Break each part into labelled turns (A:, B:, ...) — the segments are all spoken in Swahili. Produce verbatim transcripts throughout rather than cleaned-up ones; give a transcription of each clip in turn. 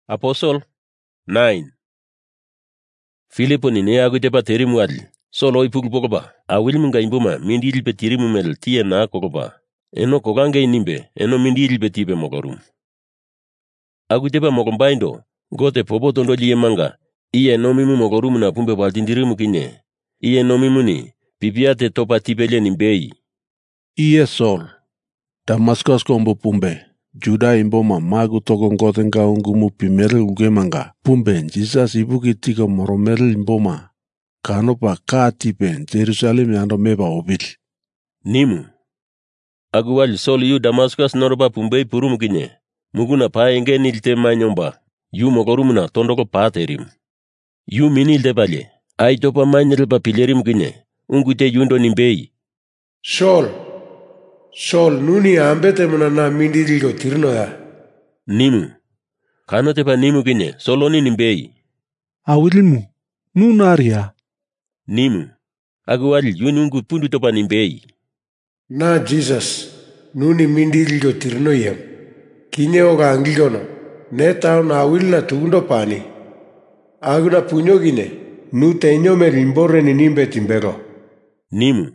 A: Apostle nine. Filipo ni ne agute pa terimu adli. Solo ipul pokopa. Awil munga imbuma mindil pe tirimu mel tie na kokopa. Eno kokange inimbe eno mindil pe tipe mokorum. Agute pa mokombaindo gote popo tondo liye manga. Iye nomimu mokorum na pumbe waltindirimu kine. Iye nomimu ni pipiate topa tipele nimbei.
B: Iye Sol. Damascus kombo pumbe. Juda imboma magu toko ngotenga ungumu pimere ugemanga. Pumbe Jesus ibuki tika moromere imboma. Kano pa ka tipen Jerusalem yando meba obil.
A: Nimu. Aguwal Sol yu Damascus noroba pumbe purumu kine. Muguna pa enge nilte manyomba. Yu mokorumuna tondoko pa terim. Yu minilde bale. Ay topa manyel pa pilerim kine. Ungute yundo nimbei.
C: Sol. Sol nuni ambete munana mindirigo tirno ya.
A: Nimu. Kano tepa nimu kine soloni nimbei.
B: Awilimu. Nunaria.
A: Nimu. Aguwal yunungu pundu topa nimbei.
C: Na Jesus. Nuni mindirigo tirno yam. Kine oga angligono. Netao na awilna tuundo pani. Aguna punyo gine. Nu teño me rimbore ni nimbe timbero.
A: Nimu.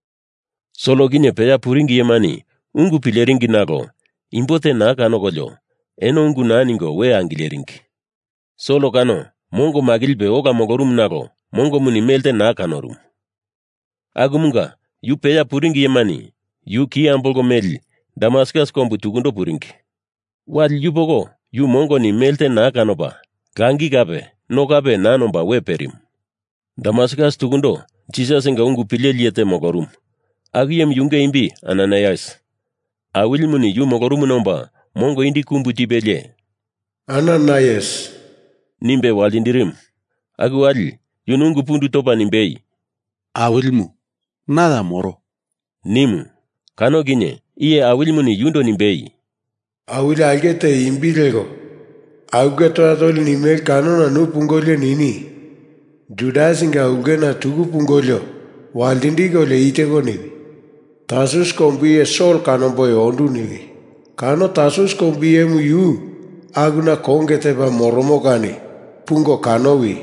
A: Solo gine peya puringi yemani, ungu pileringi nago, impote na kano kolyo, eno ungu naningo we angileringi. Solo kano, mongo magilbe oga mogorum nago, mongo muni melte na kanorum. Agumunga, yu peya puringi yemani, yu ki ambolgo meli, Damascus kombu tukundo puringi. Wal yu pogo, yu mongo ni melte na kanopa, gangi kape, no kape nanomba we perim. Damascus tukundo, Jesus nga ungu pileliete mogorum. Agiyem yunge imbi Ananias. Awilmuni yu mogorumu nomba mongo indi kumbu tibele.
C: Ananias.
A: Nimbe walindirim. Aguwali yunungu pundu topa nimbei.
B: Awilmu. Nada moro.
A: Nimu. Kano gine iye awilmuni yundo nimbei.
C: Awila algete imbirego. Augeto atol nimel kanona nu pungolyo nini. Judasinga ugena tugu pungolyo. Walindigo le itego nivi. Tasus kombiye Sol kano boy ondu nivi. Kano tasus kombiye mu yu. Aguna kongete ba moromo kani. Pungo kano wi.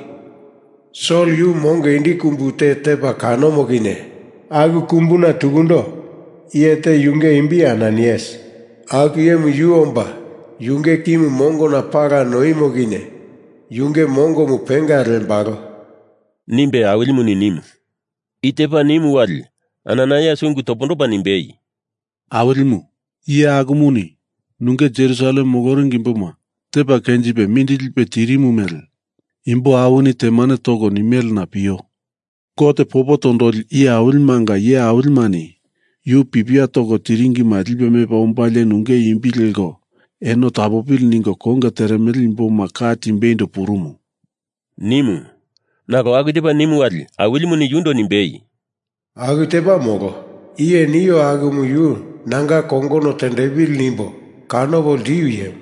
C: Sol yu monge indi kumbute tepa kano mogine. Agu kumbuna tugundo. Iete yunge imbi Ananias. Agu yemu yu omba. Yunge kimu mongo na para noi mogine. Yunge mongo mupenga rembaro.
A: Nimbe awilmuni nimu. Itepa nimu wali. Ananias ungu topondopa nimbei.
B: Awilmu. Iye agumuni. Nunge Jerusalem mogoring imboma. Tepa kenjipe mindilipe tirimu mel. Imbo awuni temane togo ni mel na piyo. Kote popo tondol iye awilmanga iye awilmani. Yu pipia togo tiringi madlipe mepa umbale nunge imbilego. Eno tabopil ningo konga teremel imboma kati imbeindo purumu.
A: Nimu. Nago agitepa nimu wali. Awilmuni yundo nimbei.
C: Aguteba mogo. Iye niyo agumu yu. Nanga kongo no tendebil nimbo. Kano bol diyu yem.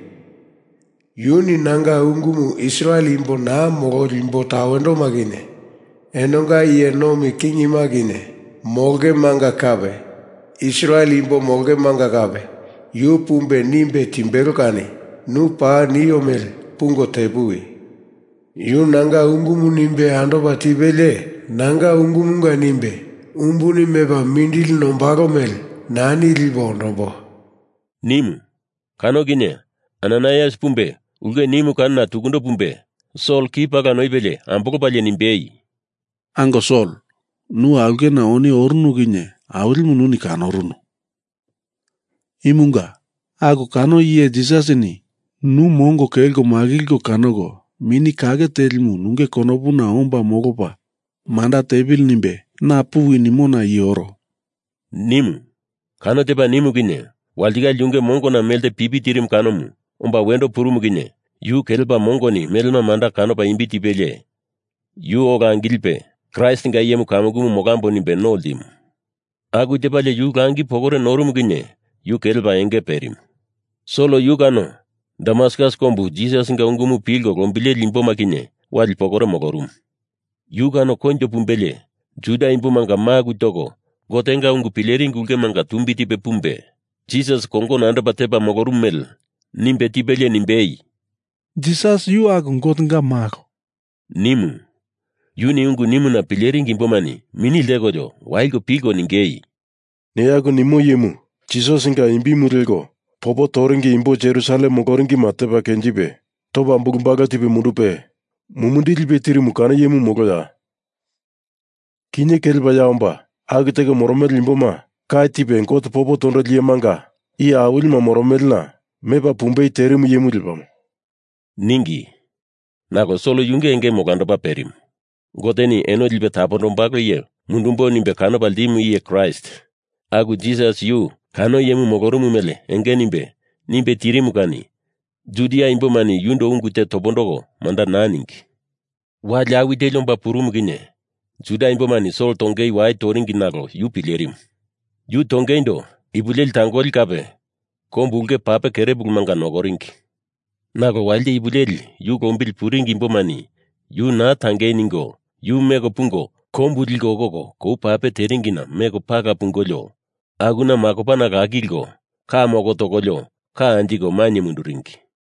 C: Yuni nanga ungumu Israel imbo na mogo limbo tawendo magine. Enonga iye nomi kingi magine. Moge manga kabe. Israel imbo moge manga kabe. Yu pumbe nimbe timbero kani. Nu pa niyo mel pungo tebui. Yu nanga ungumu nimbe ando batibele. Nanga ungumunga nimbe. Umbuni meba mindil nombaro mel. Nani libo nombo.
A: Nimu. Kano gine. Ananias pumbe. Uge nimu kanna tukundo pumbe. Sol kipa kano ibele. Ampoko pale nimbei.
B: Ango Sol. Nu alge na oni orunu gine. Awilmu nuni kano runu. Imunga. Ago kano iye jisasini. Nu mongo kelgo magilgo kanogo. Mini kage telmu nunge konobu na omba mogopa. Manda tebil nimbe. Na puwi ni mona yoro.
A: Nimu. Kano tepa nimu gine. Waldiga yunge mongo na melte pipi tirim kanomu. Omba wendo purumu gine. Yu kelpa mongo ni melma manda kano pa imbi tipele. Yu oga angilpe. Christ nga yemu kamugumu mogambo nimbe noldim. Agu tepa le yu gangi pokore norumu gine. Yu kelpa enge perim. Solo yu kano. Damascus kombu Jesus nga ungumu pilgo kombile limpo makine. Wali pokore mogorum. Yu kano konjo pumbele. Juda imbu manga magu togo. Gotenga ungu pileringu uge manga tumbi tipe pumbe. Jesus kongo nanda batepa mogorum mel. Nimbe tibele nimbei.
B: Jesus yu aku ngotenga mako.
A: Nimu. Yu ni ungu nimu na pileringi mbomani. Mini lego jo. Waigo pigo ningei.
D: Ne aku nimu yemu. Jesus inga imbi murilgo. Popo toringi imbo Jerusalem mogoringi mateba kenjibe. Toba mbugumbaga tipe murupe. Mumundilipe tiri mukana yemu mogoda. Kinye kelba yaomba. Agitega moromel limboma. Kai tipe nkot popo tonro liemanga. Iya awilma moromelna. Meba pumbei terimu yemu dilbam.
A: Ningi. Nako solo yunge enge mogando pa perim. Goteni eno libe taponombago ye. Mundumbo nimbe kano baldimu iye Christ. Agu Jesus yu. Kano yemu mogorumu mele. Enge nimbe. Nimbe tirimu kani. Judia imbo mani yundo ungute tobondogo. Manda naningi. Wali awi delomba purumu gine. Juda imbo mani sol tongei wai toringi nago. Yu pilerim. Yu tongei ndo. Ibulel tangoli kape. Kombulge pape kerebug manga nogoringi. Nago walde ibulel. Yu gombil puringi imbo mani. Yu na tangei ningo. Yu mego pungo. Kombulgo gogo. Ko pape teringina. Mego paga pungolyo. Aguna makopana gagilgo. Ka mogotogolyo. Ka andigo manye munduringi.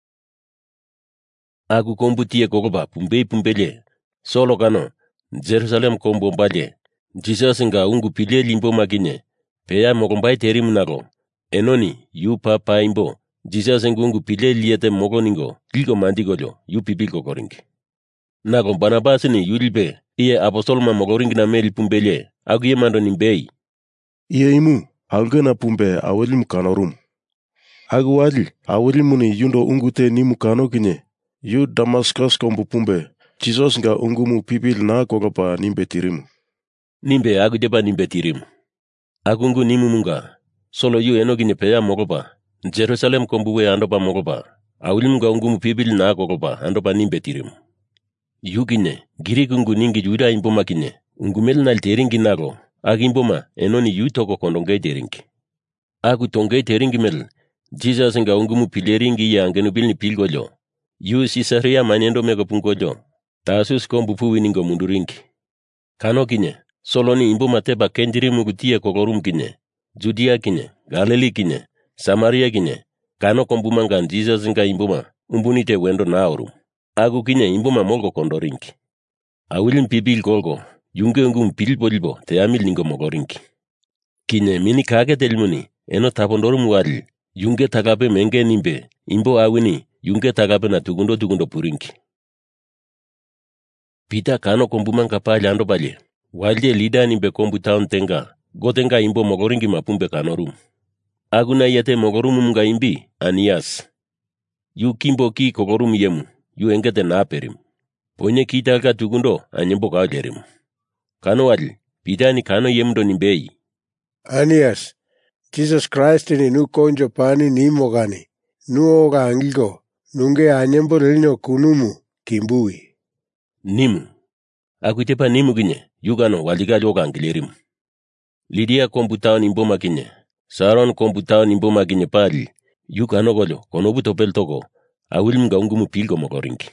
A: Agu kombutie gogoba pumbei pumbele. Solo kano. Jerusalem kombo mbale. Jesus nga ungu pile limbo magine. Peya mogombai terimu nago. Enoni, yu papa imbo. Jesus ngungu pile liete mogoningo. Ligo mandigolyo. Yu pibilgo goringi. Nago Barnabasini yulbe. Iye apostolma mogoringi na meli pumbele. Agu ye mando nimbei.
D: Iye imu. Algena pumbe awelim kanorum. Agu wali awelimuni yundo ungute nimu kano kine. Yu Damascus kombu pumbe. Jesus nga ungumu pibil na kogopa nimbe tirimu.
A: Nimbe agu deba nimbe tirimu. Agungu nimu munga. Solo yu eno gine peya mogopa. Jerusalem kombuwe andopa mogopa. Awilim nga ungumu pibil na kogopa andopa nimbe tirimu. Yu gine. Giri gungu ningi juda imboma kine. Ungumel nal teringi nago. Agimboma enoni yu toko kondongei teringi. Agu tongei teringi mel. Jesus nga ungumu pileringi ya angenubil ni pilgolyo. Yu Caesarea manendo mego pungolyo. Tasus kombu puwi ningo munduringi. Kano kine. Soloni imboma teba kenjiri mugutie kogorum kine. Judea kine. Galili kine. Samaria kine. Kano kombu mangan Jesus nga imboma. Umbunite wendo na orum. Agu kine imboma molgo kondoringi. Awilim pibil golgo. Yunge ungum pilbolbo te amil ningo mogoringi. Kine mini kage telmuni. Eno tapondorum wali. Yunge tagabe menge nimbe. Imbo awini. Yunge tagabe na tugundo tugundo puringi. Pita kano kombumanga pali ando bale. Walde lida nimbe kombu town tenga. Gotenga imbo mogoringi mapumbe kanorum. Aguna yete mogorumu mga imbi. Anias. Yu kimbo ki kogorum yemu. Yu engete na perim. Ponye kita ka tugundo anyembo ka jerim. Kano wali. Pita ni kano yemdo nimbei.
C: Anias. Jesus Christ ni nu konjo pani ni mogani. Nu oga angilgo. Nunge anyembo lino kunumu. Kimbui.
A: Nimu. Akutepa nimu gine. Yugano waliga joga angilerimu. Lidia komputao nimboma gine. Saron komputao nimboma gine pali. Yugano golo. Konobu topel togo. Awilim ga ungumu pilgo mogoringi.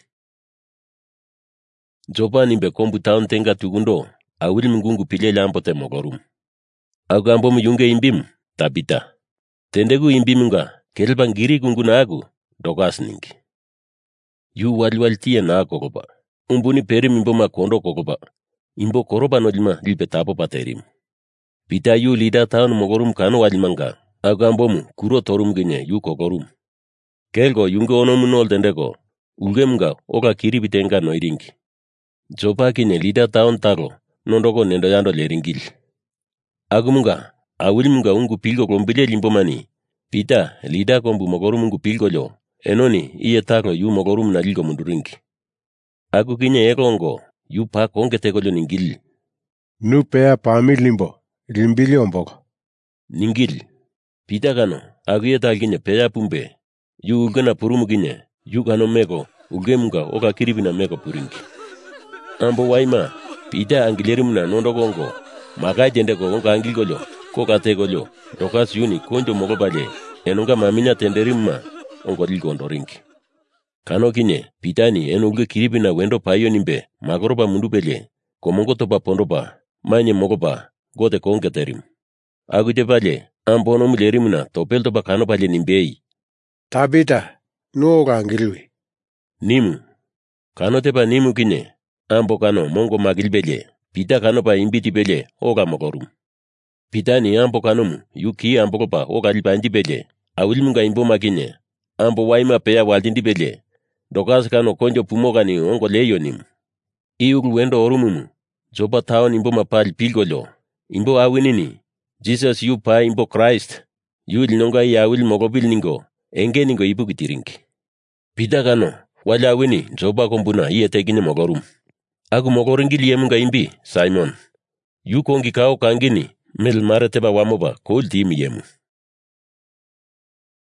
A: Jopa nimbe komputao ntenga tugundo. Awilim ngungu pile lampote mogorum. Agambomu yunge imbimu. Tabita. Tendegu imbimunga. Kelban giri gungu na agu. Dogas ningi. Yu waliwal tia na kogoba. Umbuni perim imboma kondo kogoba. Imbo koroba no lima lipe tapo paterim. Pita yu lida taon mogorum kano walimanga. Agambomu kuro torum gine yu kogorum. Kelgo yunge onomu nol dendego. Ulgemga oka kiri bitenga no iringi. Jopa kine lida taon tago. Nondogo nendo yando leringil. Agumunga. Awilimga ungu pilgo kombile limbomani. Pita lida kombu mogorum ungu pilgo lo. Enoni iye tago yu mogorum na lilgo munduringi. Agu kinye egongo. Yu pa konge tegolyo ningil.
C: Nu pea pami limbo. Limbili omboko.
A: Ningil. Pita gano. Agu ye tal kinye pea pumbe. Yu ugana purumu kinye. Yu gano mego. Ugemunga oka kiribina mego puringi. Ambo waima. Pita angilerimu na nondo gongo. Magai jende gongo angilgolyo. Koka tegolyo. Dokas yuni konjo mogobale. Enonga maminya tenderimma. Ongo lilgondo ringi. Kano kinye, pitani enulge kiribina wendo payo nimbe, magoroba mundubele, komongo topa pondoba, manye mogoba, gote konge terim. Aguje bale, ambono mulerimuna, topel topa kano bale nimbei.
C: Tabita, nuoga angilwi.
A: Nimu. Kano tepa nimu kine. Ambo kano mongo magil belye. Pita kano pa imbiti belye oga mogorum. Pita ni ambo kano mu yuki ambo pa oga lipanji belye. Awil munga imbo makine. Ambo waima peya waldindi belye. Dokas kano konjo pumoga ni ongo leyo nimu. Iuglu wendo orumumu. Jopa taon imbo mapal pilgolo. Imbo awinini. Jesus yu pa imbo Christ. Yu linonga i awil mogobil ningo. Enge ningo ibu kitiringi. Pita kano. Wala awini jopa kombuna iye tekine mogorum. Aku mogoringi liye munga imbi Simon. Yu kongi kao kangini. Mel mara teba wamoba kol timi yemu.